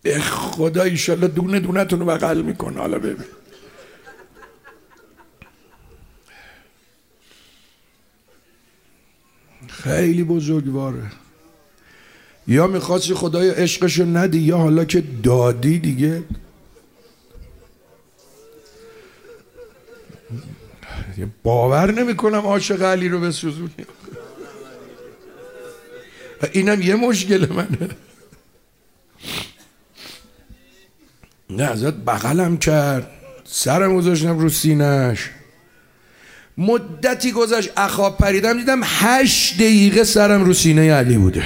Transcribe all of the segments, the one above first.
به خدا ایشالله دونه دونه تونو بغل میکنه. حالا ببین خیلی بزرگواره. یا میخواستی خدای عشقشو ندی، یا حالا که دادی دیگه باور نمیکنم عاشق علی رو بسوزونی. اینم یه مشکل منه. نه ازت بغلم کرد، سرم گذاشتم رو سینه‌اش، مدتی گذشت اخاب پریدم دیدم 8 دقیقه سرم رو سینه علی بوده.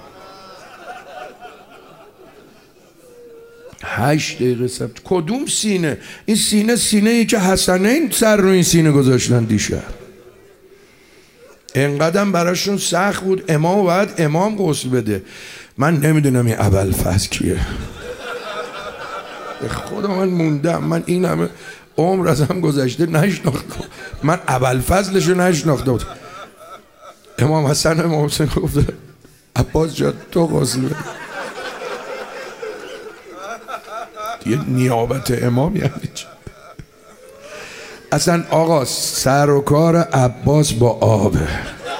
8 دقیقه سر. کدوم سینه؟ این سینه ای که حسنین سر رو این سینه گذاشتن دیشب. انقدرم براشون سخت بود امام باید امام غسل بده. من نمیدونم این ابوالفضل کیه. به خدا من موندم. من این همه عمر ازم گذشته نشناختم. من ابوالفضلشو نشناختم. امام حسن امام حسین گفته عباس جان تو غسل بده. یه نیابت امام یعنی چی؟ اصلا آقا سر و کار عباس با آبه.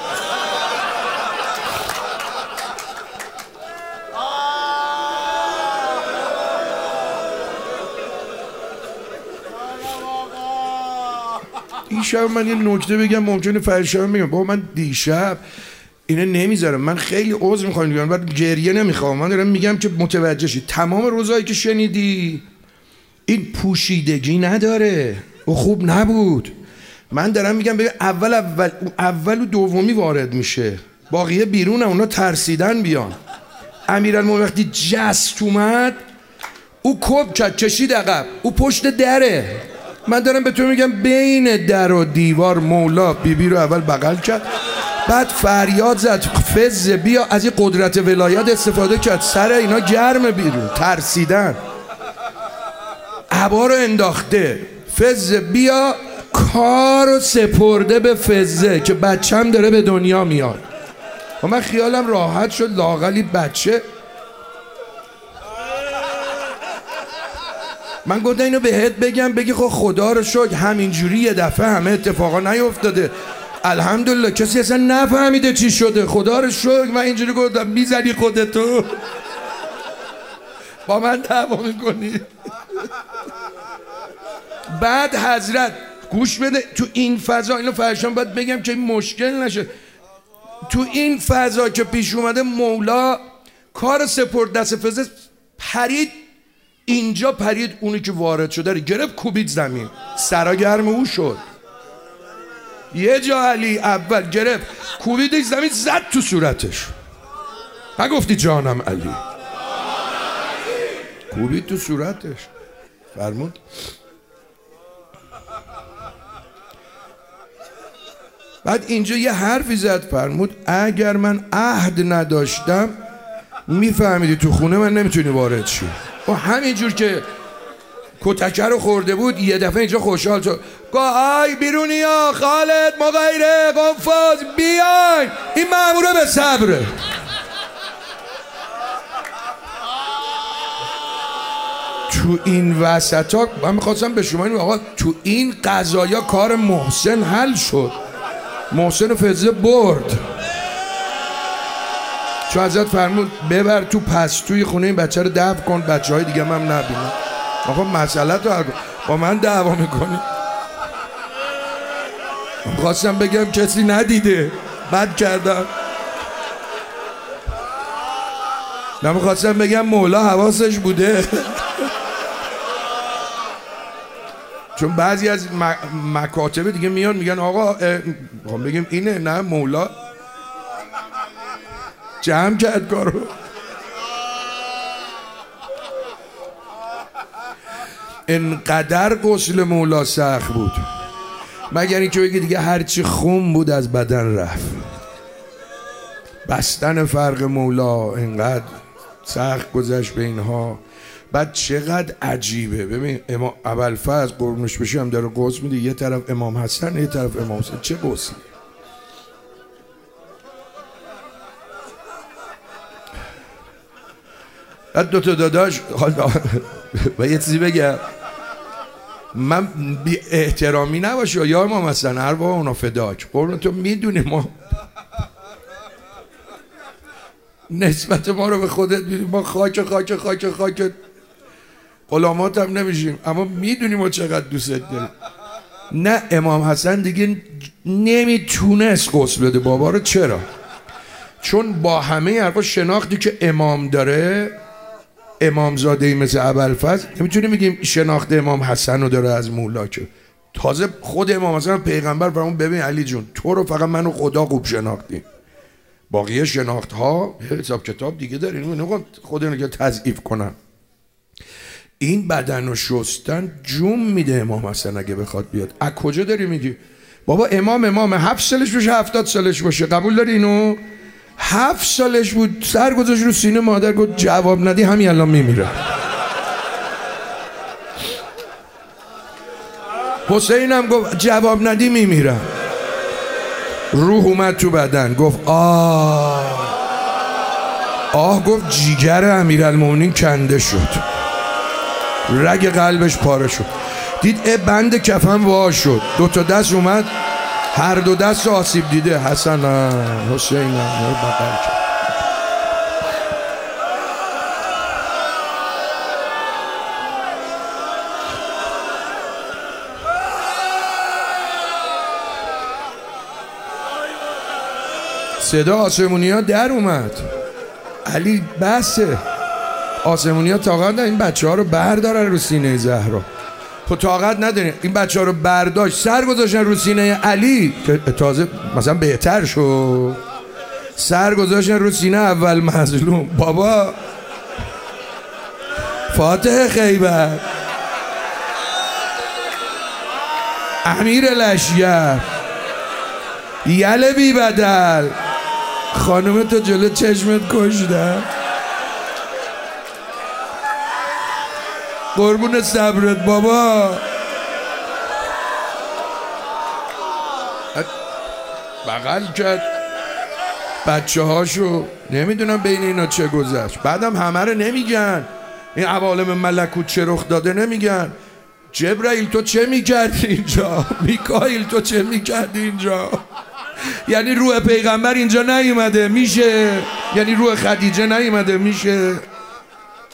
دیشب من یه نکته بگم، ممکنه فرشام بگم بابا من دیشب اینه نمیذارم. من خیلی عذر میخوام میگم، بعد گریه نمیخوام. من دارم میگم که متوجه شی تمام روزایی که شنیدی این پوشیدگی نداره، او خوب نبود. من دارم میگم ببین اول و دومی وارد میشه، باقیه بیرونه، اونا ترسیدن بیان. امیرالمومنین وقتی جست اومد او کب کرد کشید عقب، او پشت دره. من دارم به تو میگم بین در و دیوار مولا بیبی رو اول بغل کرد، بعد فریاد زد فز بیا، از این قدرت ولایت استفاده کرد، سر اینا گرم بیرون ترسیدن، عبا رو انداخته، فز بیا کارو سپرده به فزه که بچم داره به دنیا میاد. و من خیالم راحت شد لااقل بچه. من گفتم اینو بهت بگم بگی خب خدا رو شکر همینجوری یه دفعه همه اتفاقا نیفتاده، الحمدلله کسی اصلا نفهمیده چی شده، خدا رو شکر. من اینجوری گفتم میزنی خودتو با من دعوا میکنی. بعد حضرت گوش بده، تو این فضا اینو فرشان باید بگم که این مشکل نشه، تو این فضا که پیش اومده مولا کار سپرد دست فزه، پرید اینجا، پرید اونی که وارد شده رو گرفت کوبید زمین، سرا گرم او شد. یه جا علی اول گرفت کوبیدش زمین، زد تو صورتش. نگفتی جانم علی؟ کوبید تو صورتش. فرمود بعد اینجا یه حرفی زد، فرمود اگر من عهد نداشتم میفهمیدی تو خونه من نمیتونی وارد شی. و همینجور که کتکه رو خورده بود یه دفعه اینجا خوشحال شد، گفت آی بیرونی ها، خالد، مغیره، قنفذ، بیاین، این مأموره به صبره. تو این وسط ها من میخواستم به شما اینو آقا تو این قضایا کار محسن حل شد. محسن فزه برد، چون ازت فرمود ببر تو پستوی خونه این بچه رو دفن کن، بچه های دیگه هم نبینن. آقا مسئله تو با من دعوا میکنی. خواستم بگم کسی ندیده، بد کردم. نمیخواستم بگم مولا حواسش بوده. چون بعضی از مکاتب دیگه میان میگن آقا بگیم اینه، نه مولا جمع کرد کارو. انقدر غسل مولا سخت بود، مگر اینکه بگی دیگه هرچی خون بود از بدن رفت. بستن فرق مولا انقدر سخت گذشت به اینها. بعد چقدر عجیبه، ببین امام ابوالفضل قربونش بشه هم داره غسل میده، یه طرف امام حسن یه طرف امام حسین. چه غسلی! دوتا داداش و یه چیزی بگم، من بی احترامی نباشه یا ما مثلا هر با اونا فداک قربون تو میدونی ما نسبت ما رو به خودت میدونی، ما خاک غلامات هم نمیشیم، اما میدونی ما چقدر دوست داریم. نه امام حسن دیگه نمیتونست غسل بده بابا رو. چرا؟ چون با همه حرفا شناختی که امام داره، امامزاده‌ای مثل ابوالفضل، نمیتونیم بگیم شناخت امام حسن رو داره از مولا، که تازه خود امام حسن پیغمبر فرمود ببین علی جون تو رو فقط من و خدا خوب شناختیم، باقیه شناخت ها حساب کتاب دیگه داریم، نمیخوام خود اینو که تضعیف کنم. این بدن رو شستن جون میده امام حسن اگه بخواد بیاد. از کجا داری میگی؟ بابا امام 7 سالش باشه 70 سالش باشه، قبول داری اینو؟ 7 سالش بود سر گذاشت رو سینه مادر، گفت جواب ندی همین الان میمیره. حسینم گفت جواب ندی میمیرم. روح اومد تو بدن، گفت آه گفت جیگر امیرالمومنین کنده شد، رگ قلبش پاره شد، دید بند کفن وا شد، 2 تا دست اومد، هر 2 دست آسیب دیده، حسن حسین بغل کرد. صدا آسمونی ها در اومد. علی بسه، آسمونی ها طاقت ندارن این بچه ها رو بردارن رو سینه زهرا. تو طاقت ندارین این بچه ها رو برداشت سر گذاشتن رو سینه علی که تازه مثلا بهتر شد، سر گذاشتن رو سینه اول مظلوم. بابا فاتح خیبر، امیر لشگر، یل بی بدل، خانم تو جلو چشمت کشتن، قربون صبرت بابا. بغل کرد بچه هاشو، نمیدونم بین اینا چه گذشت. بعدم همه رو نمیگن، این عوالم ملکوت چه رخ داده نمیگن. جبرائیل تو چه میکردی اینجا؟ میکائیل تو چه میکردی اینجا؟ یعنی روح پیغمبر اینجا نیومده میشه؟ یعنی روح خدیجه نیومده میشه؟